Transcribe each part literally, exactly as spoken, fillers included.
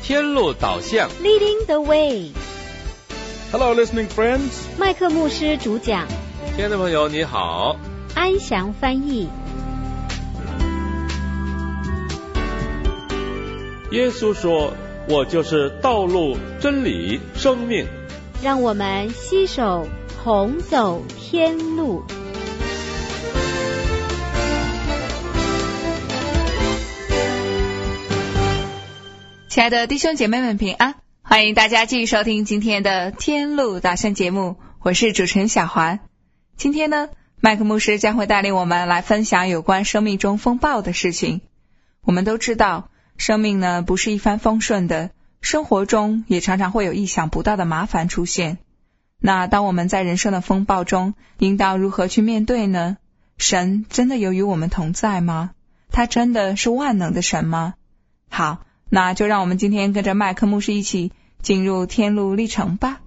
天路导向 Leading the way. Hello, listening friends. 麦克牧师主讲， 亲爱的朋友你好， 安详翻译。 耶稣说，我就是道路、真理、生命。 让我们携手同走天路。 亲爱的弟兄姐妹们平安，欢迎大家继续收听今天的天路导向节目，我是主持人小环。今天呢，麦克牧师将会带领我们来分享有关生命中风暴的事情。我们都知道，生命呢不是一帆风顺的，生活中也常常会有意想不到的麻烦出现。那当我们在人生的风暴中，应当如何去面对呢？神真的有与我们同在吗？他真的是万能的神吗？好，那就让我们今天跟着麦克牧师一起进入天路历程吧。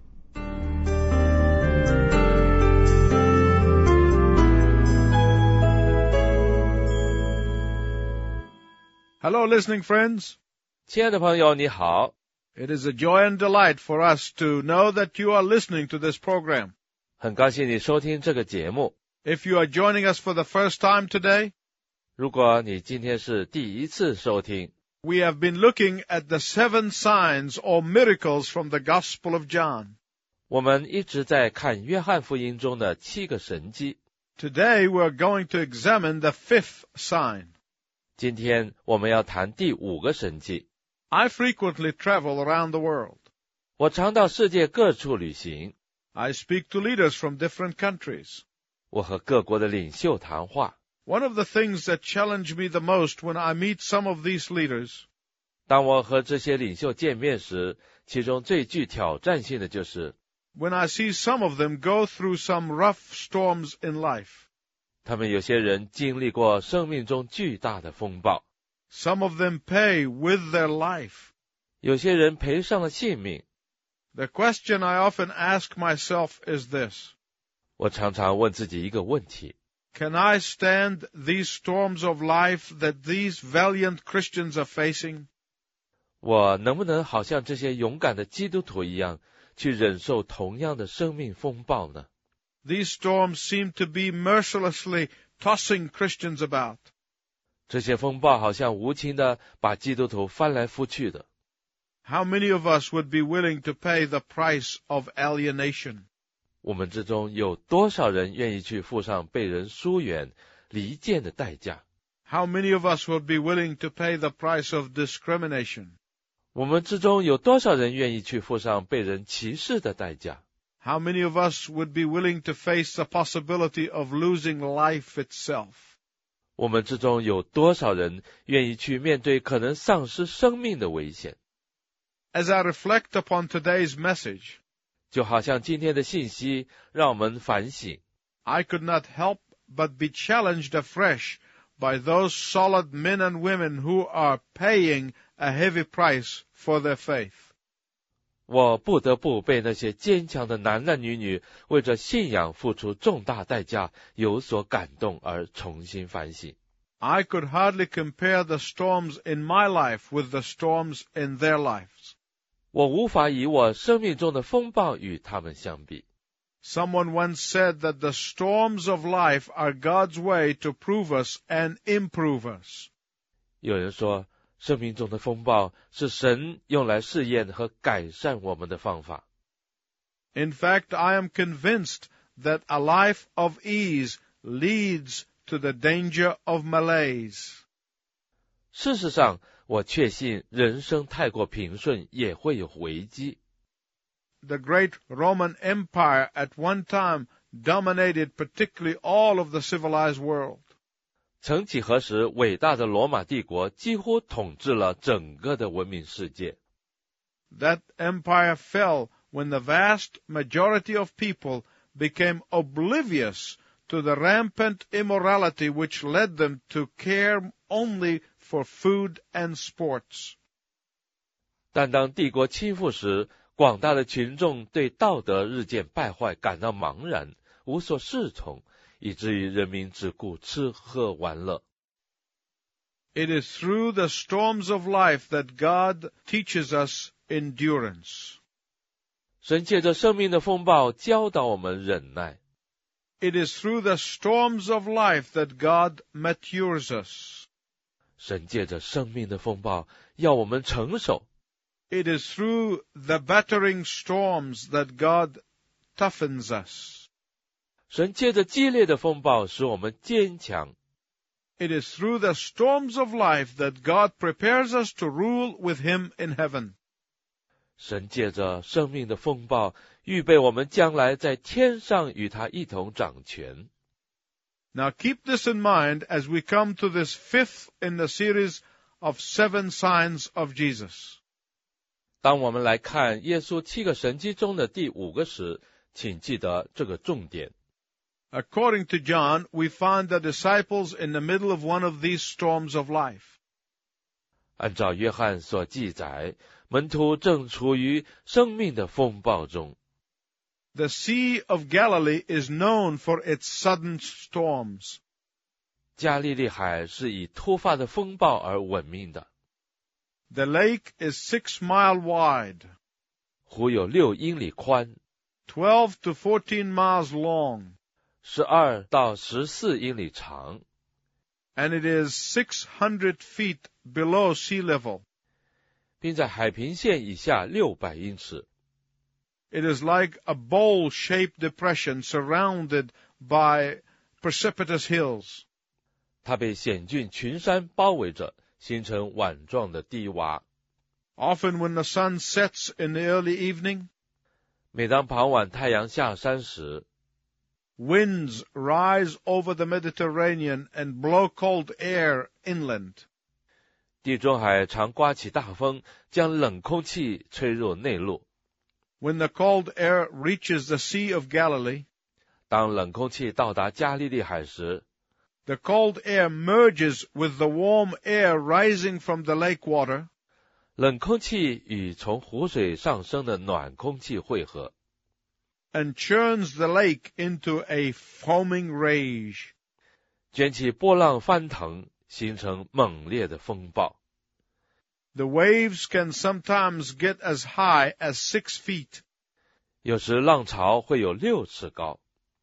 Hello, listening friends. 亲爱的朋友你好， It is a joy and delight for us to know that you are listening to this program. 很高兴你收听这个节目。 If you are joining us for the first time today, 如果你今天是第一次收听， we have been looking at the seven signs or miracles from the Gospel of John. 我们一直在看约翰福音中的七个神迹。 Today we are going to examine the fifth sign. 今天我们要谈第五个神迹。 I frequently travel around the world. 我常到世界各处旅行， I speak to leaders from different countries. 我和各国的领袖谈话。 One of the things that challenge me the most when I meet some of these leaders, 当我和这些领袖见面时，其中最具挑战性的就是 when I see some of them go through some rough storms in life. 他们有些人经历过生命中巨大的风暴， Some of them pay with their life. 有些人赔上了性命。 The question I often ask myself is this: 我常常问自己一个问题， Can I stand these storms of life that these valiant Christians are facing? 我能不能好像这些勇敢的基督徒一样，去忍受同样的生命风暴呢？ These storms seem to be mercilessly tossing Christians about. 这些风暴好像无情地把基督徒翻来覆去的。 How many of us would be willing to pay the price of alienation? 我们之中有多少人愿意去付上被人疏远、离间的代价？ How many of us would be willing to pay the price of discrimination? 我们之中有多少人愿意去付上被人歧视的代价？ How many of us would be willing to face the possibility of losing life itself? 我们之中有多少人愿意去面对可能丧失生命的危险？ As I reflect upon today's message, 就好像今天的信息让我们反省， I could not help but be challenged afresh by those solid men and women who are paying a heavy price for their faith. 我不得不被那些坚强的男男女女为着信仰付出重大代价有所感动而重新反省。 I could hardly compare the storms in my life with the storms in their lives. 我无法以我生命中的风暴与他们相比。 Someone once said that the storms of life are God's way to prove us and improve us. 有人说，生命中的风暴是神用来试验和改善我们的方法。 In fact, I am convinced that a life of ease leads to the danger of malaise. 事实上，我确信人生太过平顺也会有危机。 The great Roman Empire at one time dominated particularly all of the civilized world. 曾几何时，伟大的罗马帝国几乎统治了整个的文明世界。 That empire fell when the vast majority of people became oblivious to the rampant immorality which led them to care only for food and sports. 但当帝国倾覆时，广大的群众对道德日渐败坏感到茫然，无所适从，以至于人民只顾吃喝玩乐。 It is through the storms of life that God teaches us endurance. 神借着生命的风暴教导我们忍耐。 It is through the storms of life that God matures us. 神借着生命的风暴要我们成熟。 It is through the battering storms that God toughens us. 神借着激烈的风暴使我们坚强。 It is through the storms of life that God prepares us to rule with Him in heaven. 神借着生命的风暴预备我们将来在天上与他一同掌权。 Now keep this in mind as we come to this fifth in the series of seven signs of Jesus. 当我们来看耶稣七个神迹中的第五个时，请记得这个重点。 According to John, we find the disciples in the middle of one of these storms of life. 按照约翰所记载，门徒正处于生命的风暴中。 The Sea of Galilee is known for its sudden storms. 加利利海是以突发的风暴而闻名的。 The lake is six mile wide, 湖有六英里宽， twelve to fourteen miles long, 十二到十四英里长， and it is six hundred feet below sea level. 并在海平线以下六百英尺。 It is like a bowl-shaped depression surrounded by precipitous hills. 它被险峻群山包围着，形成碗状的低洼。 Often when the sun sets in the early evening, 每当傍晚太阳下山时， winds rise over the Mediterranean and blow cold air inland. 地中海常刮起大风，将冷空气吹入内陆。 When the cold air reaches the Sea of Galilee, 当冷空气到达加利利海时， the cold air merges with the warm air rising from the lake water, 冷空气与从湖水上升的暖空气汇合， and churns the lake into a foaming rage. 卷起波浪翻腾，形成猛烈的风暴。 The waves can sometimes get as high as six feet. 有时浪潮会有六尺高。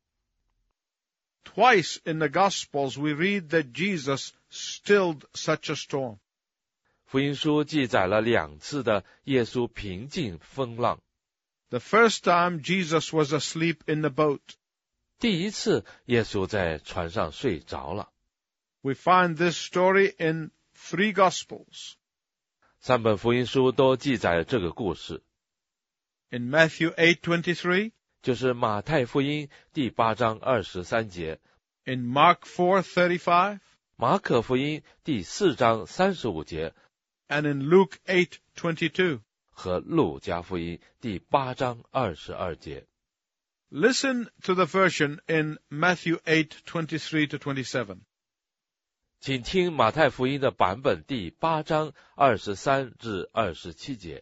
Twice in the Gospels we read that Jesus stilled such a storm. 福音书记载了两次的耶稣平静风浪。 The first time Jesus was asleep in the boat. 第一次，耶稣在船上睡着了。 We find this story in three Gospels. 三本福音书都记载了这个故事。 In Matthew eight twenty-three, 就是马太福音第八章二十三节， in Mark four thirty-five, 马可福音第四章三十五节， and in Luke eight twenty-two. 和路加福音第八章二十二节。 Listen to the version in Matthew eight twenty-three to twenty-seven. 请听马太福音的版本第八章二十三至二十七节。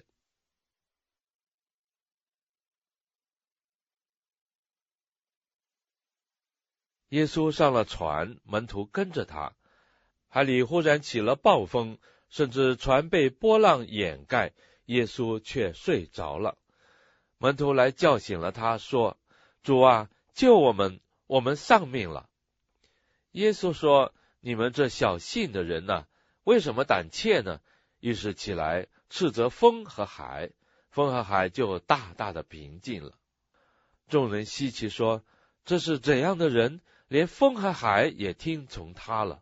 耶稣上了船，门徒跟着他。海里忽然起了暴风，甚至船被波浪掩盖，耶稣却睡着了。门徒来叫醒了他，说：“主啊，救我们，我们丧命了。”耶稣说：“你们这小信的人呢，为什么胆怯呢？”于是起来斥责风和海，风和海就大大的平静了。众人稀奇说：“这是怎样的人？连风和海也听从他了。”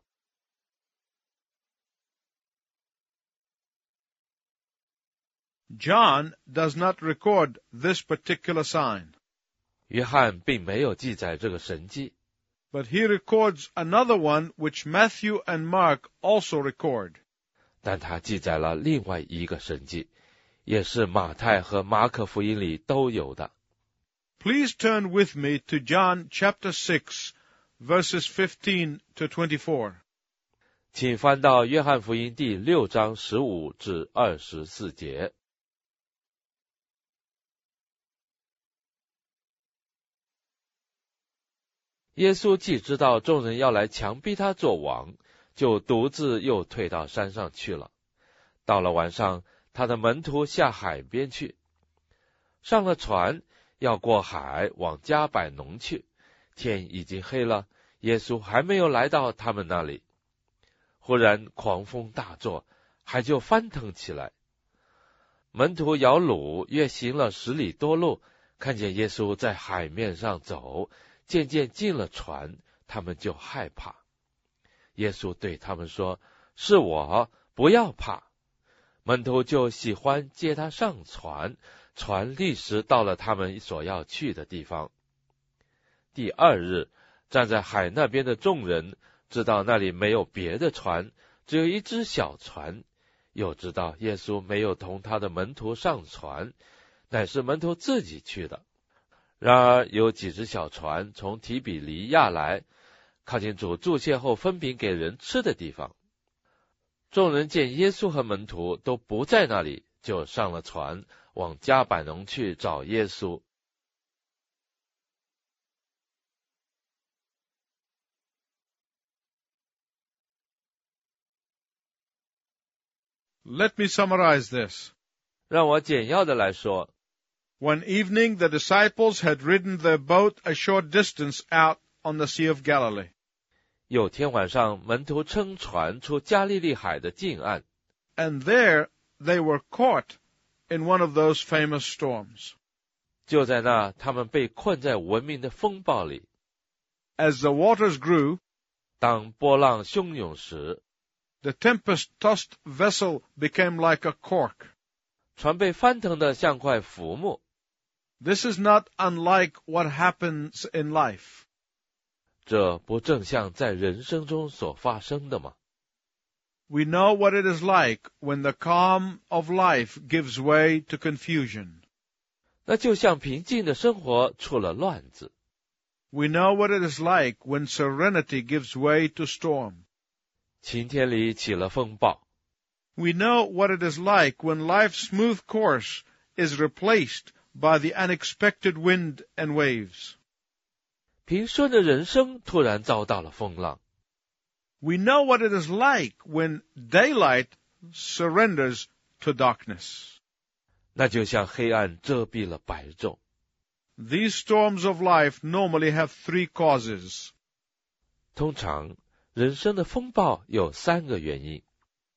John does not record this particular sign. 约翰并没有记载这个神迹， But he records another one which Matthew and Mark also record. 但他记载了另外一个神迹，也是马太和马可福音里都有的。 Please turn with me to John chapter six, verses fifteen to twenty-four. 请翻到约翰福音第六章十五至二十四节。耶稣既知道众人要来强逼他做王， 就独自又退到山上去了。到了晚上，他的门徒下海边去，上了船，要过海往加百农去。天已经黑了，耶稣还没有来到他们那里。忽然狂风大作，海就翻腾起来。门徒摇橹，约行了十里多路，看见耶稣在海面上走，渐渐进了船，他们就害怕。耶稣对他们说：是我，不要怕。门徒就喜欢接他上船，船立时到了他们所要去的地方。第二日，站在海那边的众人知道那里没有别的船，只有一只小船，又知道耶稣没有同他的门徒上船，乃是门徒自己去的。然而有几只小船从提比黎亚来，靠近主祝谢后分饼给人吃的地方。众人见耶稣和门徒都不在那里，就上了船，往加百农去找耶稣。 Let me summarize this. 让我简要的来说， One evening, the disciples had ridden their boat a short distance out on the Sea of Galilee. 有天晚上，门徒乘船出加利利海的近岸， And there they were caught in one of those famous storms. 就在那，他们被困在闻名的风暴里。 As the waters grew, 当波浪汹涌时， the tempest-tossed vessel became like a cork. 船被翻腾得像块浮木。 This is not unlike what happens in life. 这不正像在人生中所发生的吗？ We know what it is like when the calm of life gives way to confusion. 那就像平静的生活出了乱子。 We know what it is like when serenity gives way to storm. 晴天里起了风暴。 We know what it is like when life's smooth course is replaced by the unexpected wind and waves. 平顺的人生突然遭到了风浪。 We know what it is like when daylight surrenders to darkness. 那就像黑暗遮蔽了白昼。 These storms of life normally have three causes. 通常，人生的风暴有三个原因。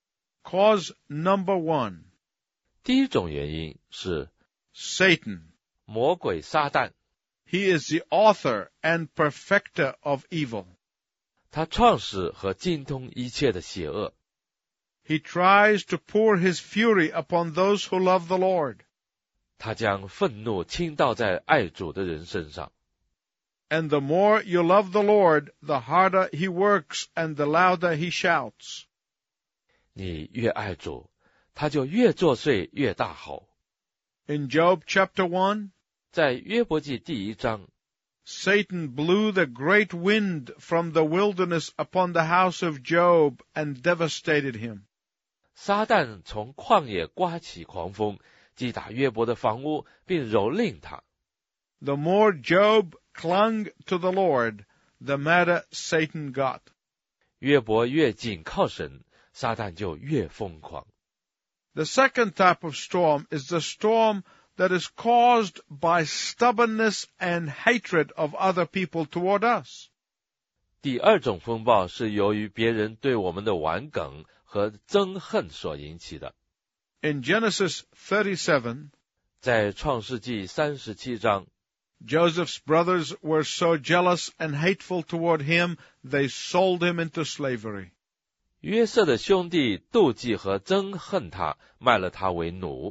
Cause number one, 第一种原因是 Satan. 魔鬼撒旦， He is the author and perfecter of evil. 他创始和精通一切的邪恶。 He tries to pour his fury upon those who love the Lord. 他将愤怒倾倒在爱主的人身上。 And the more you love the Lord, the harder he works and the louder he shouts. 你越爱主，他就越作祟，越大吼。 In Job chapter one, 在约伯记第一章， Satan blew the great wind from the wilderness upon the house of Job and devastated him. 撒旦从旷野刮起狂风，击打约伯的房屋，并蹂躏他。 The more Job clung to the Lord, the madder Satan got. 约伯越紧靠神，撒旦就越疯狂。 The second type of storm is the storm that is caused by stubbornness and hatred of other people toward us. 第二种风暴是由于别人对我们的顽梗和憎恨所引起的。 In Genesis thirty-seven, 在创世纪三十七章， Joseph's brothers were so jealous and hateful toward him, they sold him into slavery. 约瑟的兄弟妒忌和憎恨他，卖了他为奴。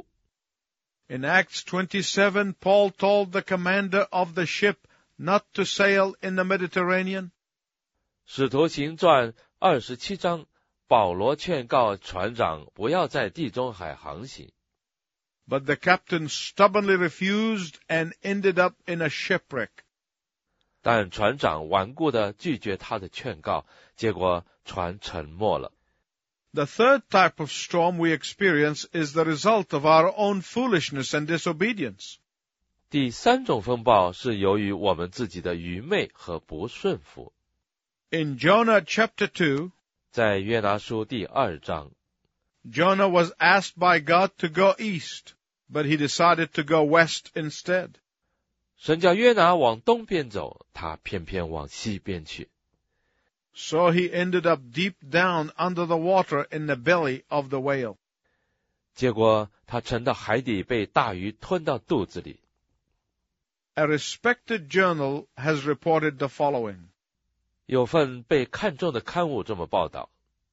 In Acts twenty-seven, Paul told the commander of the ship not to sail in the Mediterranean. 使徒行传二十七章，保罗劝告船长不要在地中海航行。 But the captain stubbornly refused and ended up in a shipwreck. 但船长顽固地拒绝他的劝告，结果船沉没了。 The third type of storm we experience is the result of our own foolishness and disobedience. 第三种风暴是由于我们自己的愚昧和不顺服。 In Jonah chapter two, 在约拿书第二章， Jonah was asked by God to go east, but he decided to go west instead. 神叫约拿往东边走，他偏偏往西边去。 So he ended up deep down under the water in the belly of the whale. 结果他沉到海底，被大鱼吞到肚子里。 A respected journal has reported the following. 有份被看重的刊物这么报道：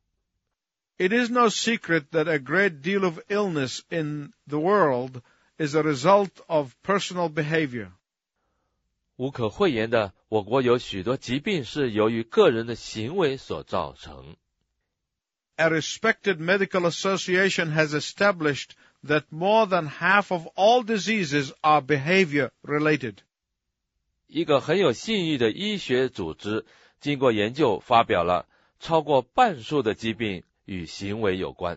It is no secret that a great deal of illness in the world is a result of personal behavior. 无可讳言的，我国有许多疾病是由于个人的行为所造成。 A respected medical association has established that more than half of all diseases are behavior related. 一个很有信誉的医学组织经过研究发表了，超过半数的疾病与行为有关。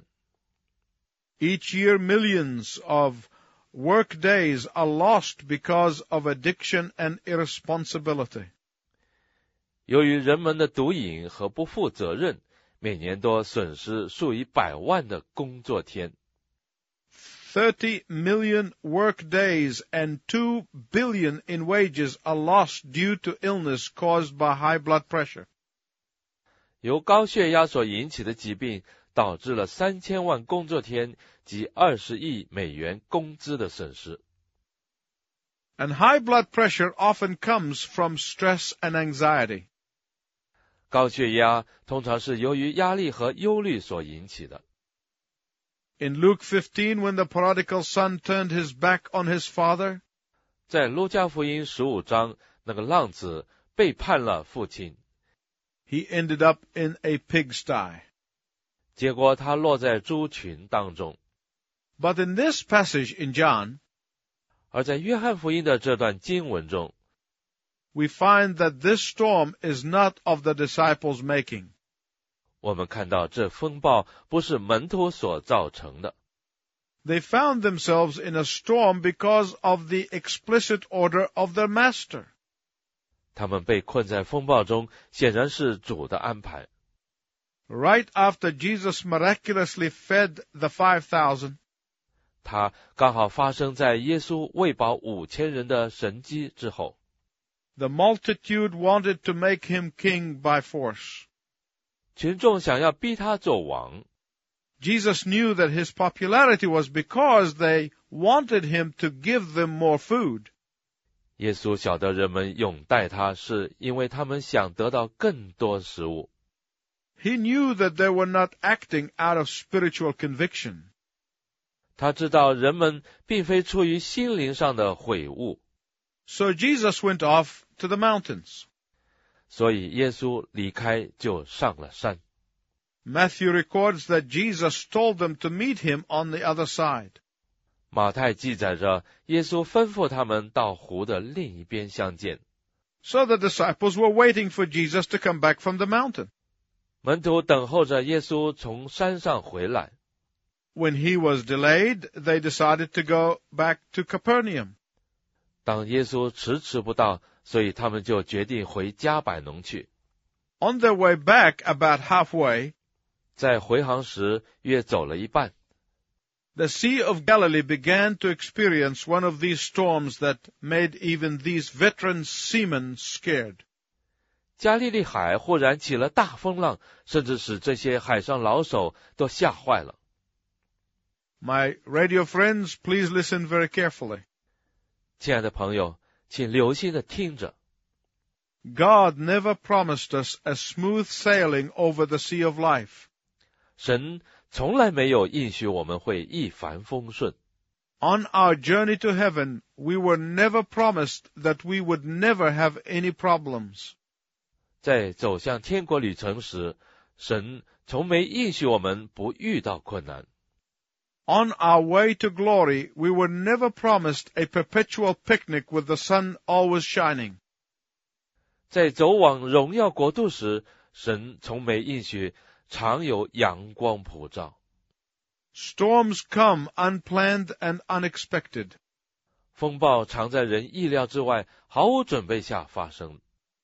Each year millions of work days are lost because of addiction and irresponsibility. 由于人们的毒瘾和不负责任，每年都损失数以百万的工作天。 thirty million work days and two billion in wages are lost due to illness caused by high blood pressure. 由高血压所引起的疾病导致了三千万工作天及二十亿美元工资的损失。 And high blood pressure often comes from stress and anxiety. 高血压通常是由于压力和忧虑所引起的。 In Luke fifteen, when the prodigal son turned his back on his father, 在路加福音十五章，那个浪子背叛了父亲， he ended up in a pigsty. 结果他落在猪群当中。 But in this passage in John, 而在约翰福音的这段经文中， we find that this storm is not of the disciples' making. 我们看到这风暴不是门徒所造成的。 They found themselves in a storm because of the explicit order of their master. 他们被困在风暴中，显然是主的安排。 Right after Jesus miraculously fed the five thousand, 它刚好发生在耶稣喂饱五千人的神迹之后。 the multitude wanted to make him king by force. 群众想要逼他做王。 Jesus knew that his popularity was because they wanted him to give them more food. 耶稣晓得人们拥戴他，是因为他们想得到更多食物。 He knew that they were not acting out of spiritual conviction. 他知道人们并非出于心灵上的悔悟， So Jesus went off to the mountains. 所以耶稣离开就上了山。 Matthew records that Jesus told them to meet him on the other side. 马太记载着耶稣吩咐他们到湖的另一边相见。 So the disciples were waiting for Jesus to come back from the mountain. 门徒等候着耶稣从山上回来。 When he was delayed, they decided to go back to Capernaum. 当耶稣迟迟不到，所以他们就决定回加百农去。 On their way back, about halfway, 在回航时约走了一半， the Sea of Galilee began to experience one of these storms that made even these veteran seamen scared. 加利利海忽然起了大风浪，甚至使这些海上老手都吓坏了。 My radio friends, please listen very carefully. 亲爱的朋友，请留心的听着。 God never promised us a smooth sailing over the sea of life. 神从来没有应许我们会一帆风顺。 On our journey to heaven, we were never promised that we would never have any problems. 在走向天国旅程时，神从没应许我们不遇到困难。 On our way to glory, we were never promised a perpetual picnic with the sun always shining. 在走往荣耀国度时，神从没应许常有阳光普照。 Storms come unplanned and unexpected. 风暴常在人意料之外，毫无准备下发生。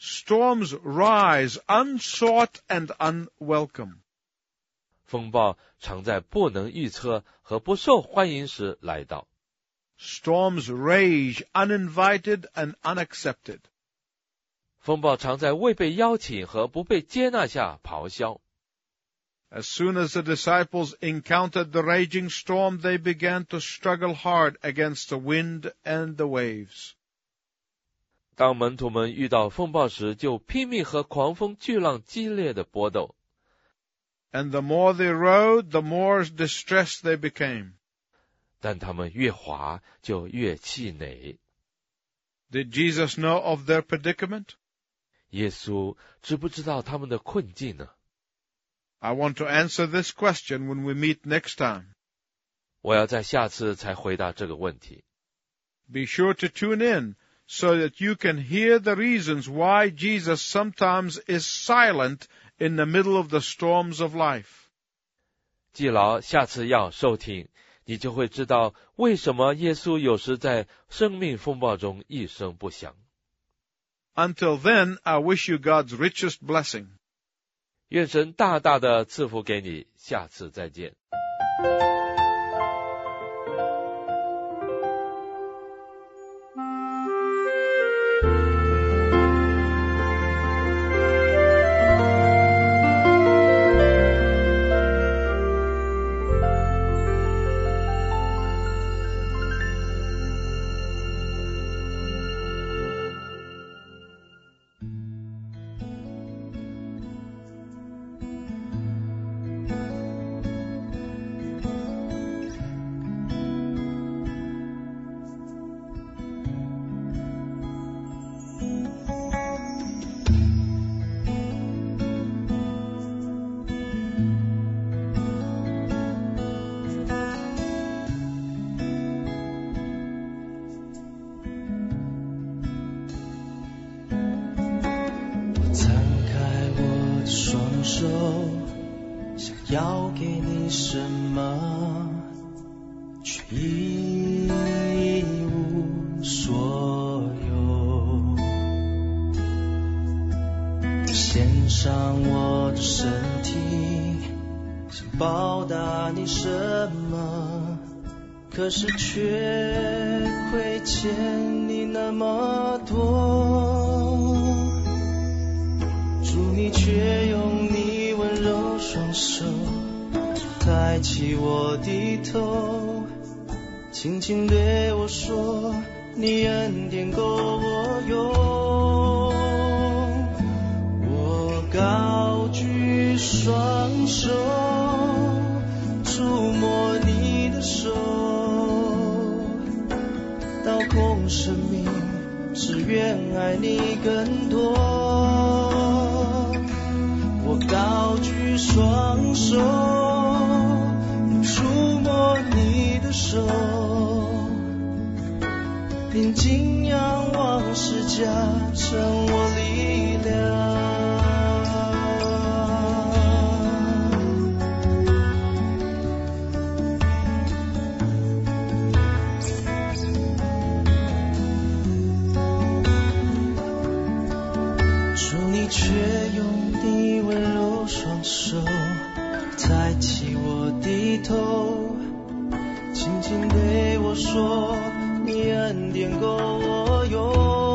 storms rise unsought and unwelcome. 风暴常在不能预测和不受欢迎时来到。 Storms rage uninvited and unaccepted. 风暴常在未被邀请和不被接纳下咆哮。 As soon as the disciples encountered the raging storm, they began to struggle hard against the wind and the waves. 当门徒们遇到风暴时，就拼命和狂风巨浪激烈的搏斗。 And the more they rowed, the more distressed they became. 但他们越划，就越气馁。 Did Jesus know of their predicament? 耶稣知不知道他们的困境呢？ I want to answer this question when we meet next time. 我要在下次才回答这个问题。 Be sure to tune in so that you can hear the reasons why Jesus sometimes is silent in the middle of the storms of life. 记牢，下次要收听，你就会知道为什么耶稣有时在生命风暴中一声不响。 Until then, I wish you God's richest blessing. 愿神大大的赐福给你，下次再见。 想要给你什么，却一无所有。献上我的身体，想报答你什么，可是却亏欠你那么多。主，你却用你温柔双手抬起我的头，轻轻对我说，你恩典够我用。我高举双手，触摸你的手，倒空生命，只愿爱你更多。我高举双手，触摸你的手，并敬仰望十架成我力量。主，你却用你温柔双手抬起我的头，轻轻对我说，你恩典够我用。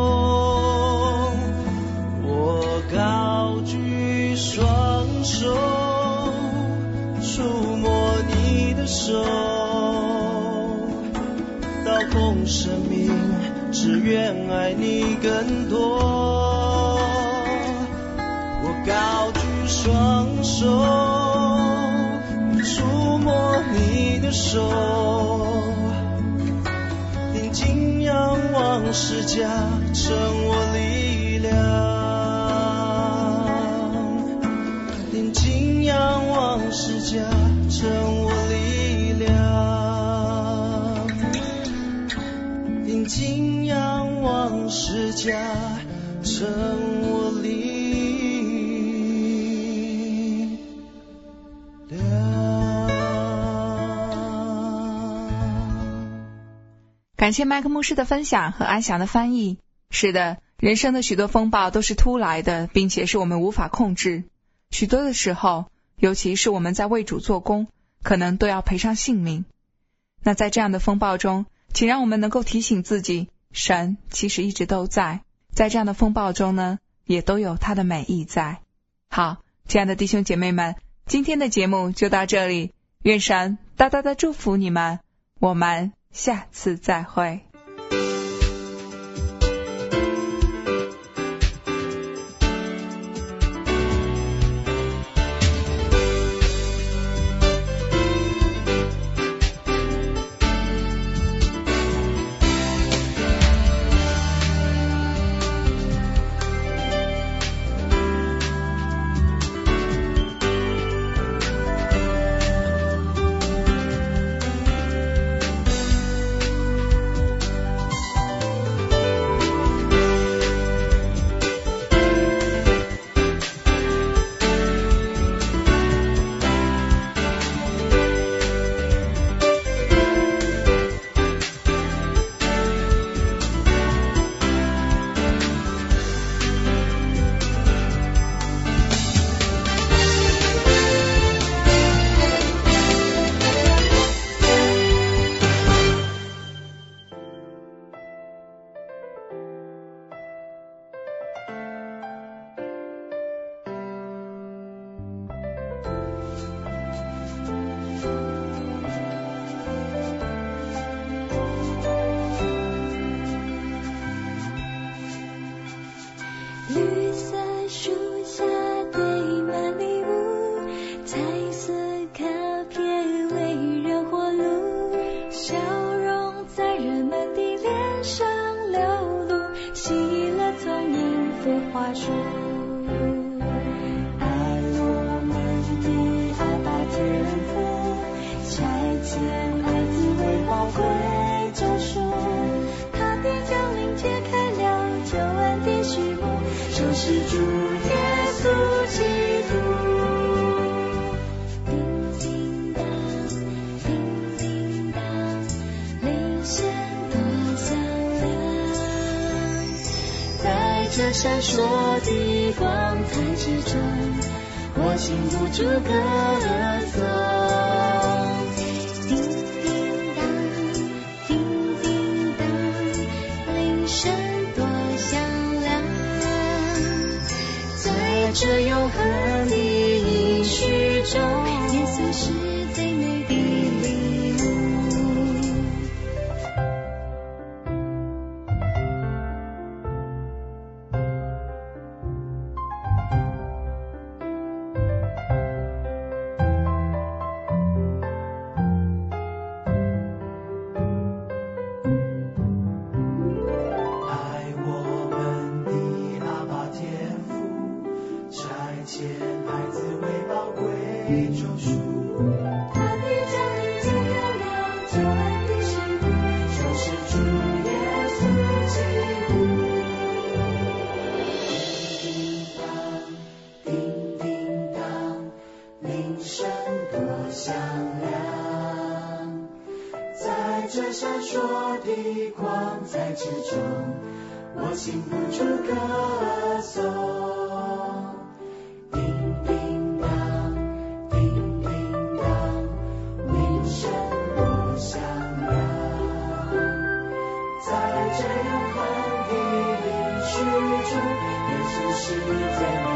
我高举双手，触摸你的手，倒空生命，只愿爱你更多。我高举双手，触摸你的手，并敬仰望十架成我力量，并敬仰望十架成我力量，并敬仰望十架成我力量。 感谢麦克牧师的分享和安详的翻译。是的， 人生的许多风暴都是突来的，并且是我们无法控制。许多的时候，尤其是我们在为主做工，可能都要赔上性命。那在这样的风暴中，请让我们能够提醒自己，神其实一直都在，在这样的风暴中呢，也都有他的美意在。好，亲爱的弟兄姐妹们，今天的节目就到这里，愿神大大的祝福你们，我们下次再会。 这闪烁的光彩之中，我禁不住歌颂。叮叮当，叮叮当，铃声多响亮，在这永恒的应许中，耶稣是最美的礼物。这闪烁的光彩之中，我禁不住歌颂。叮叮当，叮叮当，铃声多响亮。在这永恒的应许中，耶稣是最